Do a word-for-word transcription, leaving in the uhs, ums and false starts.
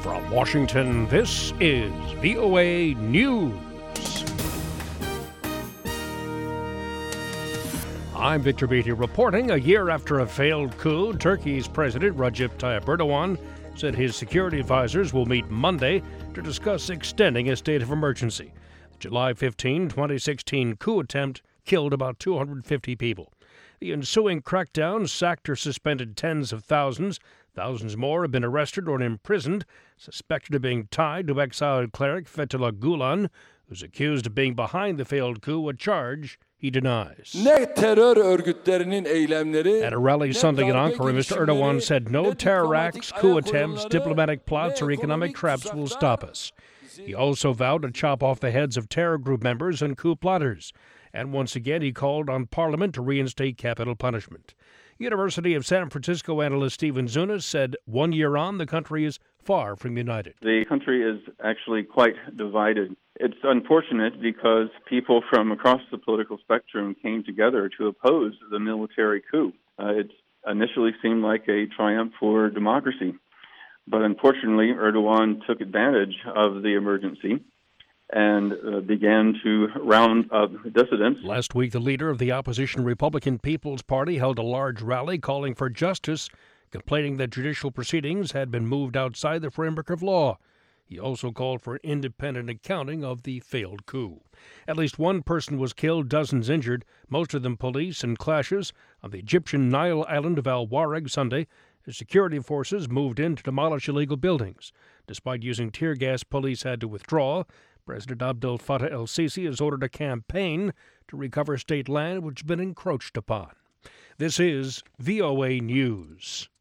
From Washington, this is V O A News. I'm Victor Beatty reporting. A year after a failed coup, Turkey's President Recep Tayyip Erdogan said his security advisors will meet Monday to discuss extending a state of emergency. The July fifteenth, twenty sixteen coup attempt killed about two hundred fifty people. The ensuing crackdown sacked or suspended tens of thousands. Thousands more have been arrested or imprisoned, suspected of being tied to exiled cleric Fethullah Gulen, who's accused of being behind the failed coup, a charge he denies. At a rally Sunday in Ankara, Mister Erdogan said no terror acts, coup attempts, diplomatic plots, or economic traps will stop us. He also vowed to chop off the heads of terror group members and coup plotters. And once again, he called on Parliament to reinstate capital punishment. University of San Francisco analyst Stephen Zunas said one year on, the country is far from united. The country is actually quite divided. It's unfortunate because people from across the political spectrum came together to oppose the military coup. Uh, it initially seemed like a triumph for democracy, but unfortunately Erdogan took advantage of the emergency and uh, began to round up dissidents. Last week, the leader of the opposition Republican People's Party held a large rally calling for justice, complaining that judicial proceedings had been moved outside the framework of law. He also called for an independent accounting of the failed coup. At least one person was killed, dozens injured, most of them police, in clashes on the Egyptian Nile island of Al Wareg Sunday. The security forces moved in to demolish illegal buildings. Despite using tear gas, police had to withdraw. President Abdel Fattah el-Sisi has ordered a campaign to recover state land which has been encroached upon. This is V O A News.